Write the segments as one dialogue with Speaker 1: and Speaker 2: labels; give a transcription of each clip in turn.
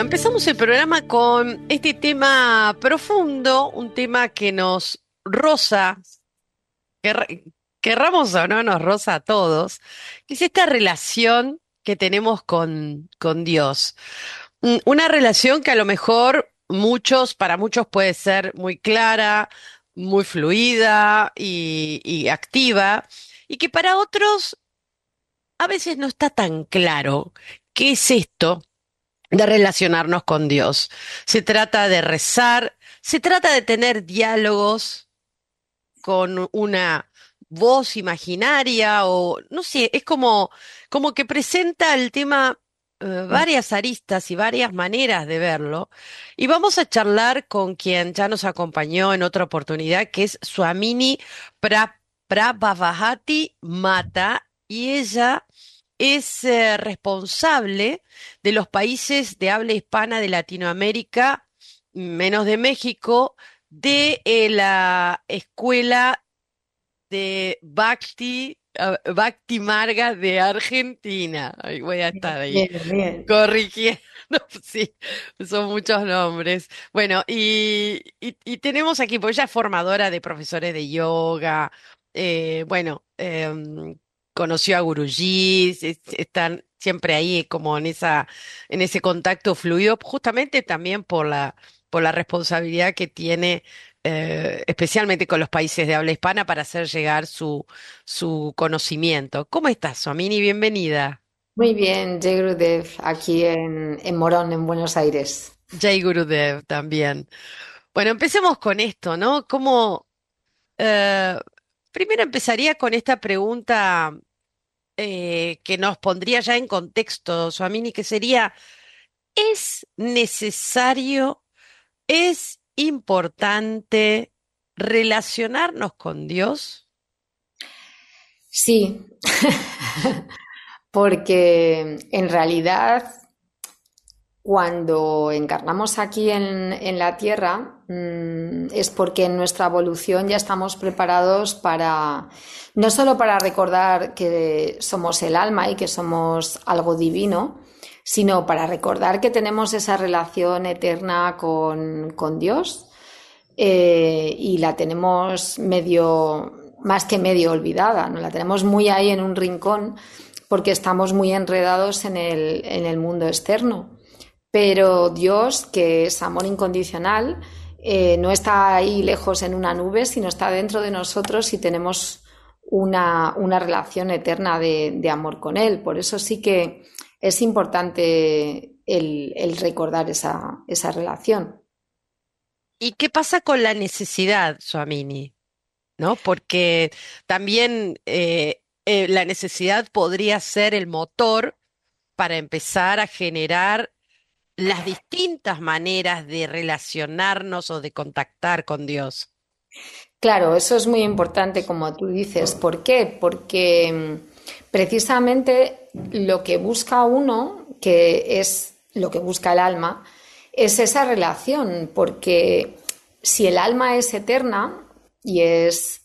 Speaker 1: Empezamos el programa con este tema profundo, un tema que nos roza, quer- querramos o no, nos roza a todos, que es esta relación que tenemos con Dios. Una relación que a lo mejor para muchos puede ser muy clara, muy fluida y activa, y que para otros a veces no está tan claro qué es esto de relacionarnos con Dios. Se trata de rezar, se trata de tener diálogos con una voz imaginaria o no sé, es como que presenta el tema varias aristas y varias maneras de verlo. Y vamos a charlar con quien ya nos acompañó en otra oportunidad, que es Swamini Prabhavati Mata, y ella es responsable de los países de habla hispana de Latinoamérica, menos de México, de la escuela de Bhakti Marga de Argentina. Ay, voy a estar ahí
Speaker 2: Bien, bien.
Speaker 1: corrigiendo, sí, son muchos nombres. Bueno, y tenemos aquí, pues ella es formadora de profesores de yoga, bueno, conoció a Guruji, están siempre ahí como en ese contacto fluido, justamente también por la responsabilidad que tiene, especialmente con los países de habla hispana, para hacer llegar su conocimiento. ¿Cómo estás, Somini? Bienvenida.
Speaker 2: Muy bien, Jay Grudev, aquí en Morón, en Buenos Aires.
Speaker 1: Jay Gurudev también. Bueno, empecemos con esto, ¿no? Eh, primero empezaría con esta pregunta que nos pondría ya en contexto, Suamini, que sería, ¿es necesario, es importante relacionarnos con Dios?
Speaker 2: Sí, porque en realidad cuando encarnamos aquí en la Tierra es porque en nuestra evolución ya estamos preparados para, no solo para recordar que somos el alma y que somos algo divino, sino para recordar que tenemos esa relación eterna con Dios y la tenemos medio, más que medio olvidada, ¿no? La tenemos muy ahí en un rincón porque estamos muy enredados en el mundo externo. Pero Dios, que es amor incondicional, no está ahí lejos en una nube, sino está dentro de nosotros y tenemos una relación eterna de amor con Él. Por eso sí que es importante el recordar esa relación.
Speaker 1: ¿Y qué pasa con la necesidad, Suamini? ¿No? Porque también la necesidad podría ser el motor para empezar a generar las distintas maneras de relacionarnos o de contactar con Dios.
Speaker 2: Claro, eso es muy importante, como tú dices. ¿Por qué? Porque precisamente lo que busca uno, que es lo que busca el alma, es esa relación, porque si el alma es eterna y es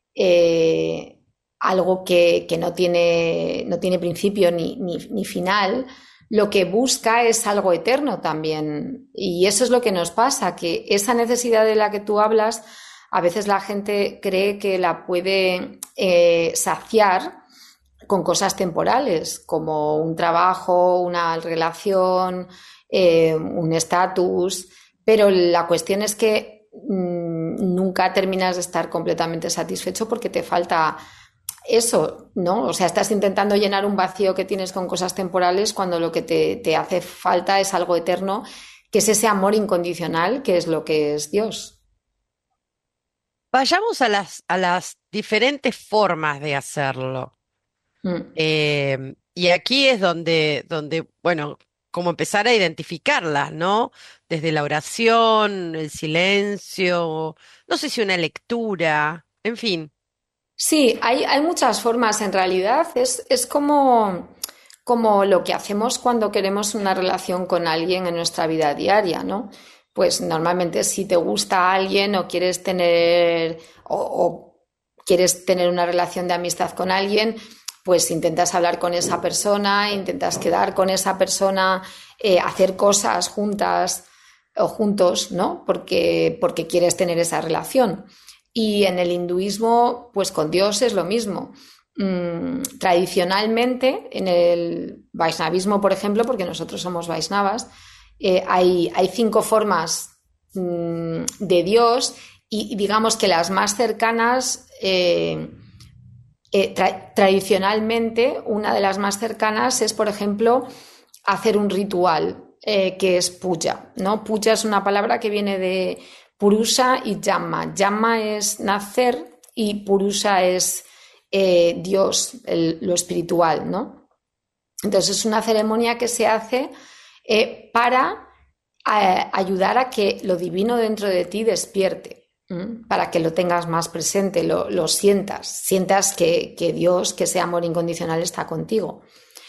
Speaker 2: eh, algo que no tiene principio ni final, lo que busca es algo eterno también. Y eso es lo que nos pasa, que esa necesidad de la que tú hablas, a veces la gente cree que la puede saciar con cosas temporales, como un trabajo, una relación, un estatus, pero la cuestión es que nunca terminas de estar completamente satisfecho porque te falta eso, ¿no? O sea, estás intentando llenar un vacío que tienes con cosas temporales cuando lo que te hace falta es algo eterno, que es ese amor incondicional, que es lo que es Dios.
Speaker 1: Vayamos a a las diferentes formas de hacerlo.
Speaker 2: Mm.
Speaker 1: Y aquí es donde, bueno, como empezar a identificarlas, ¿no? Desde la oración, el silencio, no sé si una lectura, en fin.
Speaker 2: Sí, hay muchas formas en realidad. Es como lo que hacemos cuando queremos una relación con alguien en nuestra vida diaria, ¿no? Pues normalmente si te gusta alguien o quieres tener una relación de amistad con alguien, pues intentas hablar con esa persona, intentas quedar con esa persona, hacer cosas juntas o juntos, ¿no? Porque quieres tener esa relación. Y en el hinduismo, pues con Dios es lo mismo. Tradicionalmente, en el Vaishnavismo, por ejemplo, porque nosotros somos Vaishnavas, hay 5 formas de Dios y digamos que las más cercanas, tradicionalmente, una de las más cercanas es, por ejemplo, hacer un ritual que es puja, ¿no? Puja es una palabra que viene de Purusha y Yama. Yama es nacer y Purusha es Dios, lo espiritual, ¿no? Entonces es una ceremonia que se hace para ayudar a que lo divino dentro de ti despierte, para que lo tengas más presente, lo sientas que Dios, que ese amor incondicional está contigo.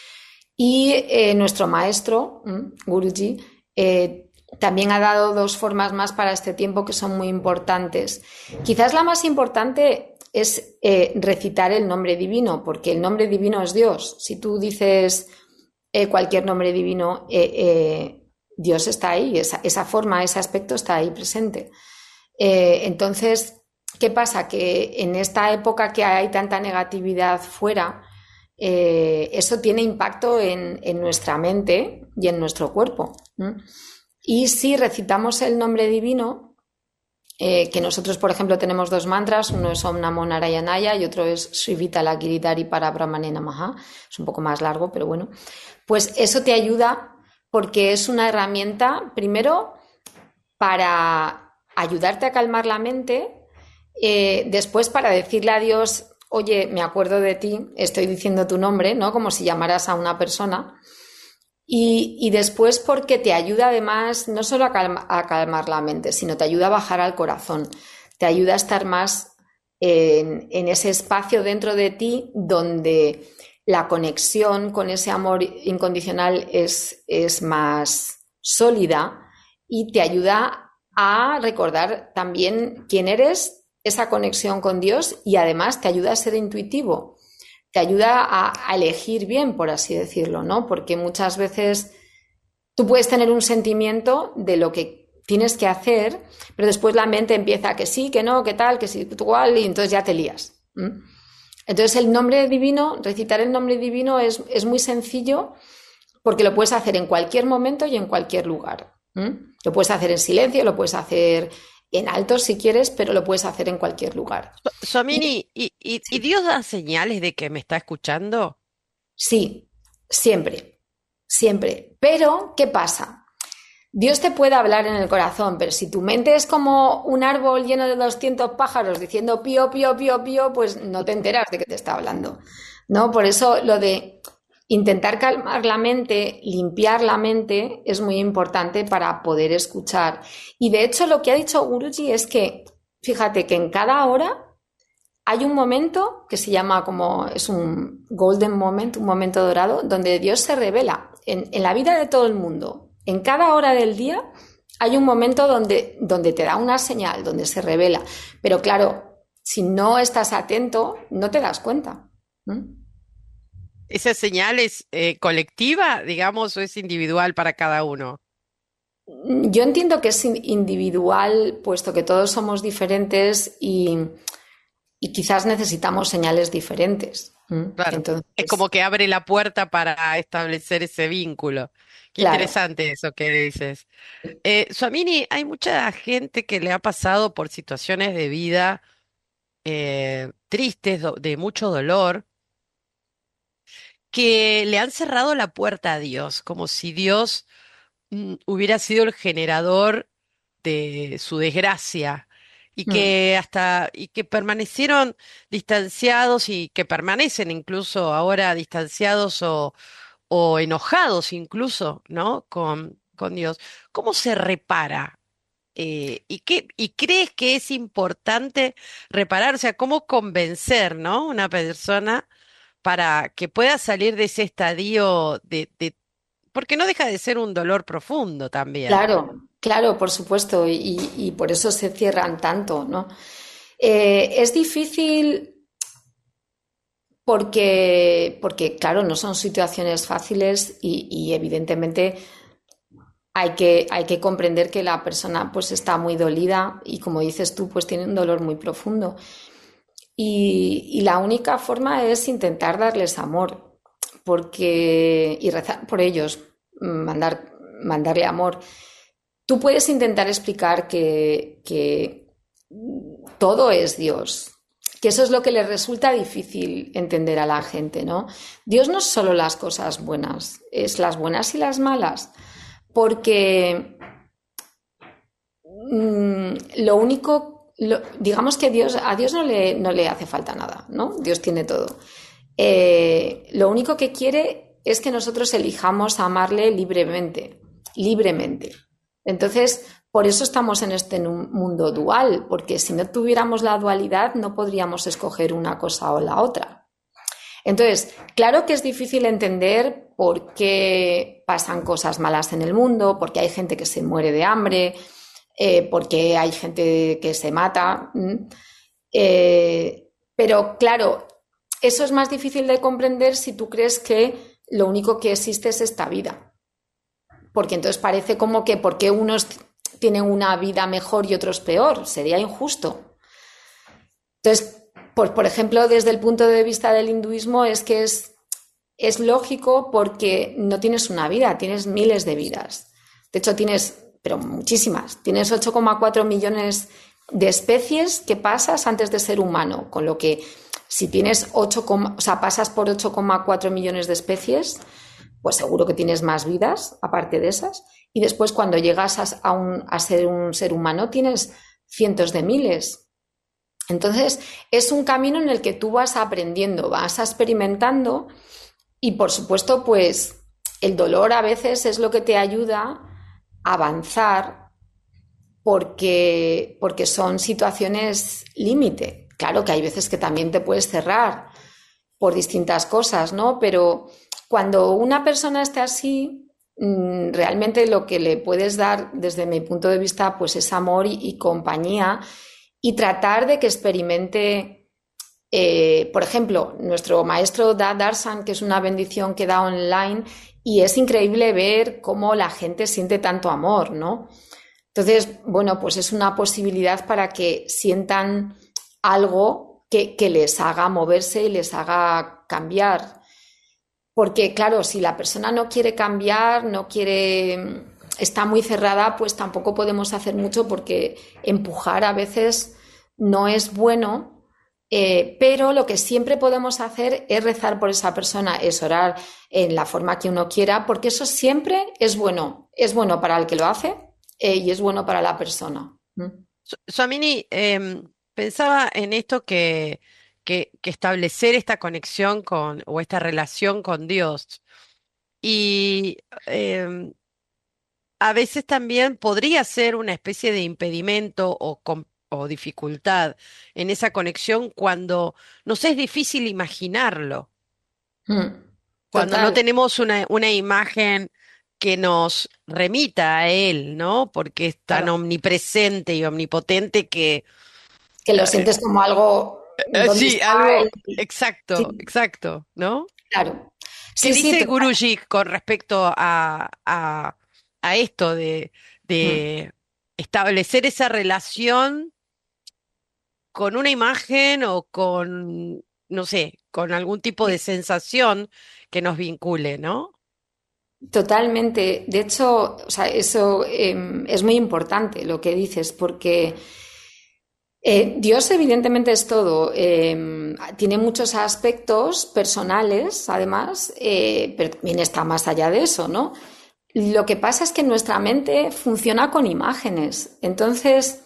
Speaker 2: Y nuestro maestro, Guruji, también ha dado 2 formas más para este tiempo que son muy importantes. Quizás la más importante es recitar el nombre divino, porque el nombre divino es Dios. Si tú dices cualquier nombre divino, Dios está ahí, esa forma, ese aspecto está ahí presente. Entonces, ¿qué pasa? Que en esta época que hay tanta negatividad fuera, eso tiene impacto en nuestra mente y en nuestro cuerpo. Y si recitamos el nombre divino, que nosotros, por ejemplo, tenemos 2 mantras, uno es Om Namo Narayanaya y otro es Srivitala Giridhari Parabrahmane Namaha, es un poco más largo, pero bueno, pues eso te ayuda porque es una herramienta, primero, para ayudarte a calmar la mente, después para decirle a Dios, oye, me acuerdo de ti, estoy diciendo tu nombre, ¿no? Como si llamaras a una persona. Y después porque te ayuda además no solo a calmar la mente, sino te ayuda a bajar al corazón, te ayuda a estar más en ese espacio dentro de ti donde la conexión con ese amor incondicional es más sólida y te ayuda a recordar también quién eres, esa conexión con Dios y además te ayuda a ser intuitivo. Te ayuda a elegir bien, por así decirlo, ¿no? Porque muchas veces tú puedes tener un sentimiento de lo que tienes que hacer, pero después la mente empieza que sí, que no, que tal, que sí, que igual, y entonces ya te lías. Entonces el nombre divino, recitar el nombre divino es muy sencillo porque lo puedes hacer en cualquier momento y en cualquier lugar. Lo puedes hacer en silencio, lo puedes hacer en alto si quieres, pero lo puedes hacer en cualquier lugar.
Speaker 1: Swamini, ¿y
Speaker 2: Sí.
Speaker 1: Dios da señales de que me está escuchando?
Speaker 2: Sí, siempre, siempre. Pero, ¿qué pasa? Dios te puede hablar en el corazón, pero si tu mente es como un árbol lleno de 200 pájaros diciendo pío, pío, pío, pío, pues no te enteras de que te está hablando, ¿no? Por eso lo de intentar calmar la mente, limpiar la mente, es muy importante para poder escuchar. Y de hecho, lo que ha dicho Guruji es que, fíjate que en cada hora hay un momento que se llama como, es un golden moment, un momento dorado, donde Dios se revela en la vida de todo el mundo. En cada hora del día hay un momento donde te da una señal, donde se revela. Pero claro, si no estás atento, no te das cuenta.
Speaker 1: ¿Esa señal es colectiva, digamos, o es individual para cada uno?
Speaker 2: Yo entiendo que es individual, puesto que todos somos diferentes y quizás necesitamos señales diferentes.
Speaker 1: Claro, es
Speaker 2: Entonces,
Speaker 1: como que abre la puerta para establecer ese vínculo. Qué
Speaker 2: claro.
Speaker 1: interesante eso que dices. Swamini, hay mucha gente que le ha pasado por situaciones de vida tristes, de mucho dolor, que le han cerrado la puerta a Dios, como si Dios hubiera sido el generador de su desgracia y que permanecieron distanciados y que permanecen incluso ahora distanciados o enojados incluso, ¿no? Con Dios. ¿Cómo se repara? ¿Y crees que es importante reparar? O sea, ¿cómo convencer, ¿no? Una persona para que pueda salir de ese estadio porque no deja de ser un dolor profundo también.
Speaker 2: Claro, claro, por supuesto, y por eso se cierran tanto, ¿no? Es difícil porque, claro, no son situaciones fáciles y evidentemente hay que comprender que la persona pues está muy dolida y como dices tú, pues tiene un dolor muy profundo. Y la única forma es intentar darles amor y rezar por ellos, mandarle amor. Tú puedes intentar explicar que todo es Dios, que eso es lo que les resulta difícil entender a la gente, ¿no? Dios no es solo las cosas buenas, es las buenas y las malas, porque lo único, digamos que a Dios no le hace falta nada, ¿no? Dios tiene todo. Lo único que quiere es que nosotros elijamos amarle libremente, libremente. Entonces, por eso estamos en este mundo dual, porque si no tuviéramos la dualidad no podríamos escoger una cosa o la otra. Entonces, claro que es difícil entender por qué pasan cosas malas en el mundo, porque hay gente que se muere de hambre, porque hay gente que se mata. Pero claro, eso es más difícil de comprender si tú crees que lo único que existe es esta vida. Porque entonces parece como que porque unos tienen una vida mejor y otros peor, sería injusto. Entonces, por ejemplo, desde el punto de vista del hinduismo es que es lógico porque no tienes una vida, tienes miles de vidas. De hecho, pero muchísimas. Tienes 8,4 millones de especies que pasas antes de ser humano, con lo que si tienes pasas por 8,4 millones de especies, pues seguro que tienes más vidas aparte de esas. Y después cuando llegas a ser un ser humano tienes cientos de miles. Entonces es un camino en el que tú vas aprendiendo, vas experimentando y por supuesto pues el dolor a veces es lo que te ayuda a avanzar porque son situaciones límite. Claro que hay veces que también te puedes cerrar por distintas cosas, ¿no? Pero cuando una persona está así, realmente lo que le puedes dar, desde mi punto de vista, pues es amor y compañía y tratar de que experimente, por ejemplo, nuestro maestro da Darshan, que es una bendición que da online y es increíble ver cómo la gente siente tanto amor, ¿no? Entonces, bueno, pues es una posibilidad para que sientan algo que les haga moverse y les haga cambiar. Porque, claro, si la persona no quiere cambiar, está muy cerrada, pues tampoco podemos hacer mucho porque empujar a veces no es bueno, pero lo que siempre podemos hacer es rezar por esa persona, es orar en la forma que uno quiera, porque eso siempre es bueno para el que lo hace y es bueno para la persona.
Speaker 1: Swamini, pensaba en esto que establecer esta conexión o esta relación con Dios. Y em, a veces también podría ser una especie de impedimento o dificultad en esa conexión cuando nos es difícil imaginarlo,
Speaker 2: Mm.
Speaker 1: cuando no
Speaker 2: Total,
Speaker 1: tenemos una imagen que nos remita a Él, ¿no? Porque es tan
Speaker 2: claro.
Speaker 1: omnipresente y omnipotente que...
Speaker 2: Que lo sientes como algo, ¿dónde
Speaker 1: Sí,
Speaker 2: está
Speaker 1: algo
Speaker 2: él?
Speaker 1: exacto,
Speaker 2: Sí,
Speaker 1: exacto, ¿no?
Speaker 2: claro.
Speaker 1: ¿Qué
Speaker 2: Sí, sí,
Speaker 1: dice
Speaker 2: total.
Speaker 1: Guruji con respecto a esto
Speaker 2: Mm.
Speaker 1: de establecer esa relación con una imagen o con, no sé, con algún tipo de sensación que nos vincule, ¿no?
Speaker 2: Totalmente. De hecho, o sea, eso es muy importante lo que dices, porque Dios evidentemente es todo. Tiene muchos aspectos personales, además, pero también está más allá de eso, ¿no? Lo que pasa es que nuestra mente funciona con imágenes. Entonces,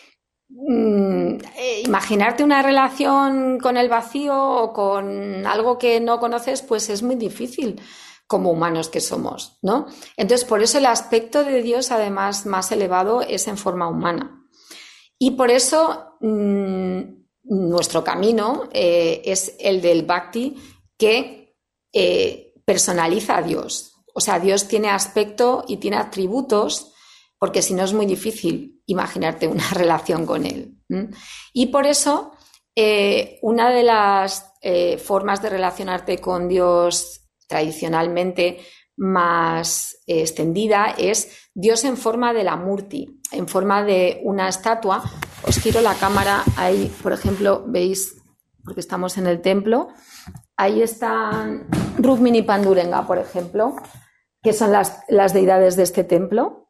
Speaker 2: imaginarte una relación con el vacío o con algo que no conoces, pues es muy difícil como humanos que somos, ¿no? Entonces, por eso el aspecto de Dios, además, más elevado es en forma humana. Y por eso nuestro camino es el del Bhakti que personaliza a Dios. O sea, Dios tiene aspecto y tiene atributos, porque si no es muy difícil imaginarte una relación con Él. Y por eso una de las formas de relacionarte con Dios tradicionalmente más extendida es Dios en forma de la Murti, en forma de una estatua. Os giro la cámara, ahí, por ejemplo, veis, porque estamos en el templo, ahí está Rukmini Pandurenga, por ejemplo, que son las deidades de este templo,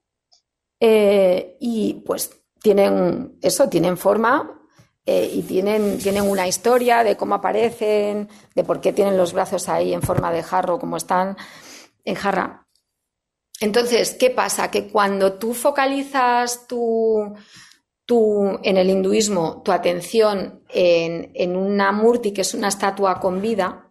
Speaker 2: y pues tienen forma, y tienen una historia de cómo aparecen, de por qué tienen los brazos ahí en forma de jarro, como están en jarra. Entonces, ¿qué pasa? Que cuando tú focalizas en el hinduismo tu atención en una murti, que es una estatua con vida,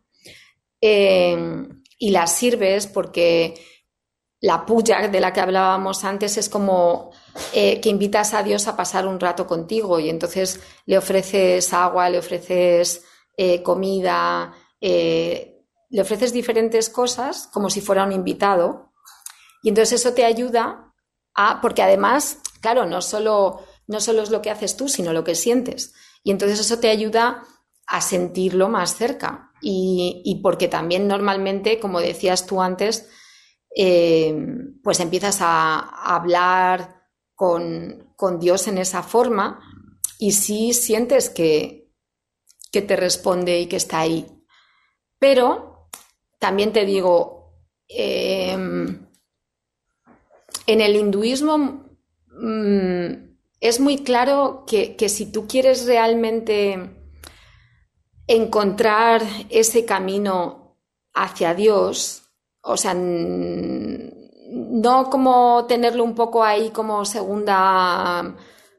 Speaker 2: y la sirves porque la puja de la que hablábamos antes es como que invitas a Dios a pasar un rato contigo, y entonces le ofreces agua, le ofreces comida, le ofreces diferentes cosas como si fuera un invitado, y entonces eso te ayuda porque además, claro, no solo es lo que haces tú, sino lo que sientes, y entonces eso te ayuda a sentirlo más cerca, y porque también normalmente, como decías tú antes, pues empiezas a hablar con Dios en esa forma, y sí sientes que te responde y que está ahí. Pero también te digo, en el hinduismo es muy claro que si tú quieres realmente encontrar ese camino hacia Dios, o sea, no como tenerlo un poco ahí como segunda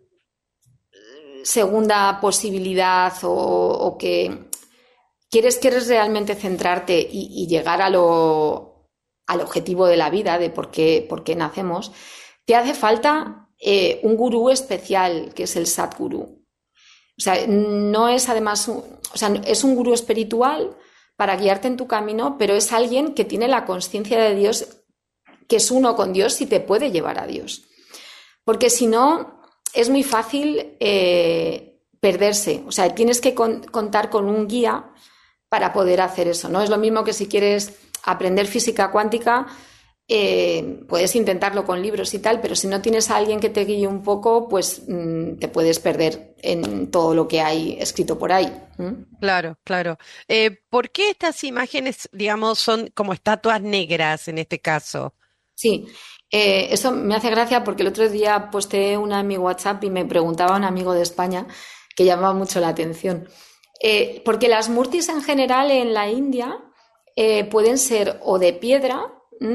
Speaker 2: posibilidad, o que quieres realmente centrarte y llegar al objetivo de la vida, de por qué nacemos, te hace falta un gurú especial, que es el Sadguru. O sea, no es además, es un gurú espiritual para guiarte en tu camino, pero es alguien que tiene la conciencia de Dios, que es uno con Dios y te puede llevar a Dios. Porque si no, es muy fácil perderse. O sea, tienes que contar con un guía para poder hacer eso, ¿no? Es lo mismo que si quieres aprender física cuántica, puedes intentarlo con libros y tal, pero si no tienes a alguien que te guíe un poco, pues te puedes perder en todo lo que hay escrito por ahí.
Speaker 1: Claro, claro. ¿Por qué estas imágenes, digamos, son como estatuas negras en este caso?
Speaker 2: Sí, eso me hace gracia porque el otro día posté una en mi WhatsApp y me preguntaba un amigo de España que llamaba mucho la atención. Porque las murtis en general en la India pueden ser o de piedra,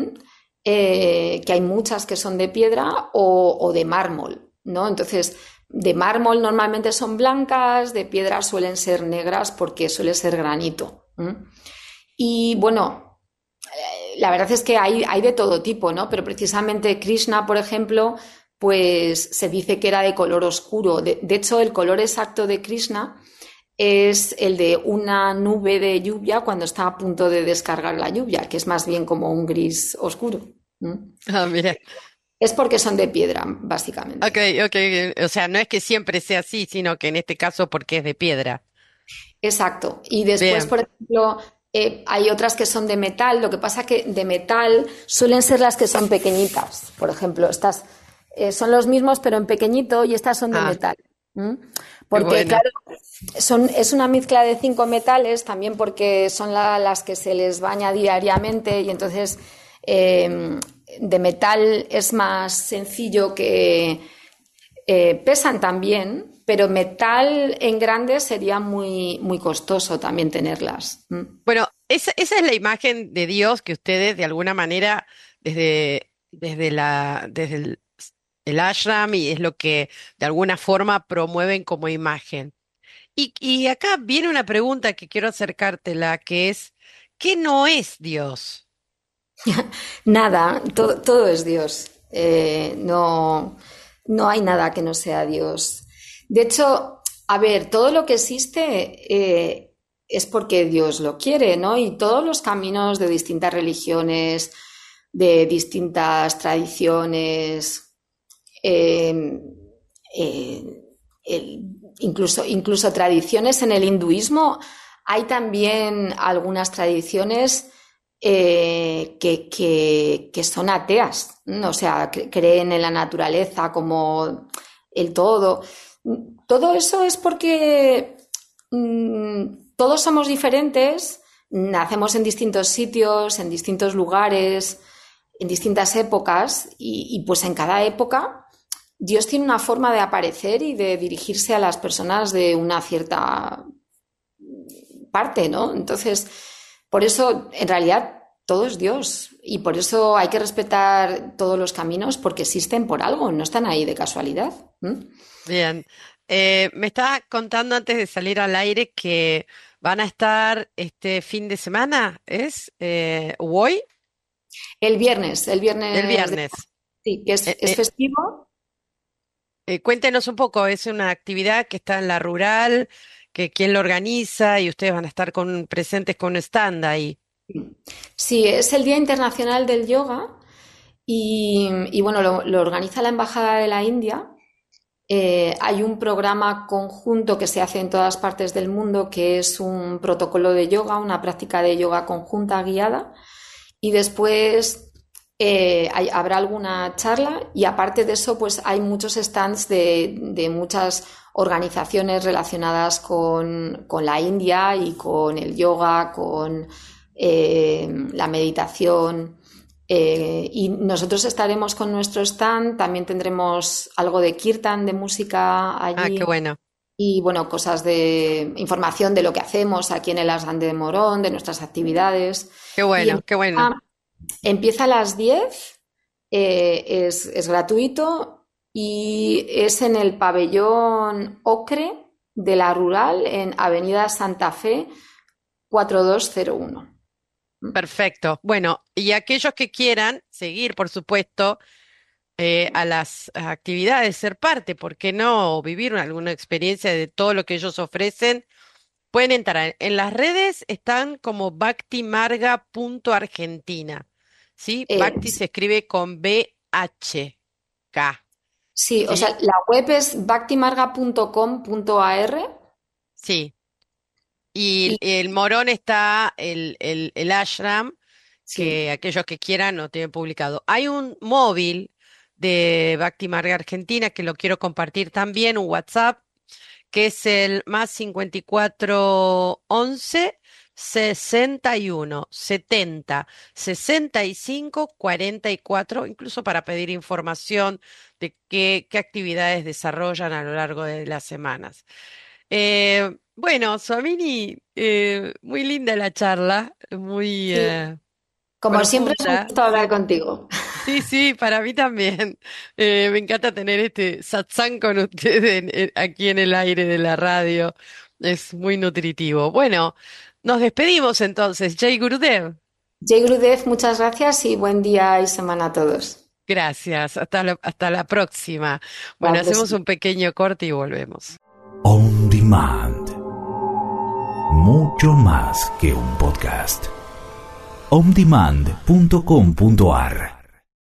Speaker 2: que hay muchas que son de piedra, o de mármol, ¿no? Entonces, de mármol normalmente son blancas, de piedra suelen ser negras porque suele ser granito. Y bueno, la verdad es que hay de todo tipo, ¿no? Pero precisamente Krishna, por ejemplo, pues se dice que era de color oscuro. De hecho, el color exacto de Krishna es el de una nube de lluvia cuando está a punto de descargar la lluvia, que es más bien como un gris oscuro.
Speaker 1: Ah, mira.
Speaker 2: Es porque son de piedra,
Speaker 1: Ok,
Speaker 2: básicamente.
Speaker 1: ok. O sea, no es que siempre sea así, sino que en este caso porque es de piedra.
Speaker 2: Exacto. Y después,
Speaker 1: Bien.
Speaker 2: por ejemplo, hay otras que son de metal. Lo que pasa que de metal suelen ser las que son pequeñitas. Por ejemplo, estas son los mismos, pero en pequeñito, y estas son de
Speaker 1: Ah,
Speaker 2: metal.
Speaker 1: qué
Speaker 2: Porque,
Speaker 1: bueno.
Speaker 2: claro, es una mezcla de 5 metales, también porque son las que se les baña diariamente, y entonces de metal es más sencillo que pesan también, pero metal en grande sería muy, muy costoso también tenerlas.
Speaker 1: Bueno, esa es la imagen de Dios que ustedes de alguna manera desde el ashram, y es lo que de alguna forma promueven como imagen. Y acá viene una pregunta que quiero acercártela, que es, ¿qué no es Dios?
Speaker 2: Nada, todo es Dios. No hay nada que no sea Dios. De hecho, a ver, todo lo que existe es porque Dios lo quiere, ¿no? Y todos los caminos de distintas religiones, de distintas tradiciones, eh, eh, incluso tradiciones en el hinduismo. hay también algunas tradiciones que son ateas, ¿no? O sea, creen en la naturaleza como el todo. Todo eso es porque todos somos diferentes, nacemos en distintos sitios, en distintos lugares, en distintas épocas y pues en cada época Dios tiene una forma de aparecer y de dirigirse a las personas de una cierta parte, ¿no? Entonces, por eso, en realidad, todo es Dios y por eso hay que respetar todos los caminos porque existen por algo, no están ahí de casualidad.
Speaker 1: Bien. Me estaba contando antes de salir al aire que van a estar este fin de semana, ¿es? ¿Hoy?
Speaker 2: El
Speaker 1: El
Speaker 2: viernes,
Speaker 1: viernes.
Speaker 2: sí, que
Speaker 1: Eh,
Speaker 2: es
Speaker 1: eh,
Speaker 2: festivo.
Speaker 1: Cuéntenos un poco, ¿es una actividad que está en la rural, que quién lo organiza y ustedes van a estar presentes con un stand ahí?
Speaker 2: Sí, es el Día Internacional del Yoga y bueno, lo organiza la Embajada de la India. Hay un programa conjunto que se hace en todas partes del mundo que es un protocolo de yoga, una práctica de yoga conjunta guiada y después habrá alguna charla y aparte de eso pues hay muchos stands de muchas organizaciones relacionadas con la India y con el yoga, con la meditación. Y nosotros estaremos con nuestro stand, también tendremos algo de kirtan, de música
Speaker 1: Ah, qué
Speaker 2: allí
Speaker 1: bueno,
Speaker 2: y bueno, cosas de información de lo que hacemos aquí en el Aslan de Morón, de nuestras actividades.
Speaker 1: qué
Speaker 2: Y
Speaker 1: bueno, qué bueno.
Speaker 2: empieza a las 10, es gratuito y es en el pabellón Ocre de la Rural en Avenida Santa Fe 4201.
Speaker 1: Perfecto. Bueno, y aquellos que quieran seguir, por supuesto, a las actividades, ser parte, ¿por qué no? O vivir alguna experiencia de todo lo que ellos ofrecen. Pueden entrar en las redes, están como bhaktimarga.argentina, ¿sí?
Speaker 2: Eh,
Speaker 1: Bhakti se escribe con BHK,
Speaker 2: Sí, o
Speaker 1: ¿sí?
Speaker 2: sea, la web es bhaktimarga.com.ar
Speaker 1: Sí. Y
Speaker 2: y
Speaker 1: el Morón está el ashram,
Speaker 2: sí,
Speaker 1: que aquellos que quieran lo tienen publicado. Hay un móvil de Bhakti Marga Argentina que lo quiero compartir también, un WhatsApp, que es el más 54 11 61 70 65 44, incluso para pedir información de qué actividades desarrollan a lo largo de las semanas. Bueno, Suamini, muy linda la charla, muy
Speaker 2: sí. Como siempre es un
Speaker 1: profunda.
Speaker 2: gusto hablar contigo.
Speaker 1: Sí, sí, para mí también. Me encanta tener este satsang con ustedes aquí en el aire de la radio. Es muy nutritivo. Bueno, nos despedimos entonces. Jai Gurudev.
Speaker 2: Jay Grudev, muchas gracias y buen día y semana a todos.
Speaker 1: Gracias. Hasta la próxima.
Speaker 2: Hasta
Speaker 1: Bueno,
Speaker 2: la
Speaker 1: hacemos
Speaker 2: próxima.
Speaker 1: un pequeño corte y volvemos.
Speaker 3: On Demand. Mucho más que un podcast. ondemand.com.ar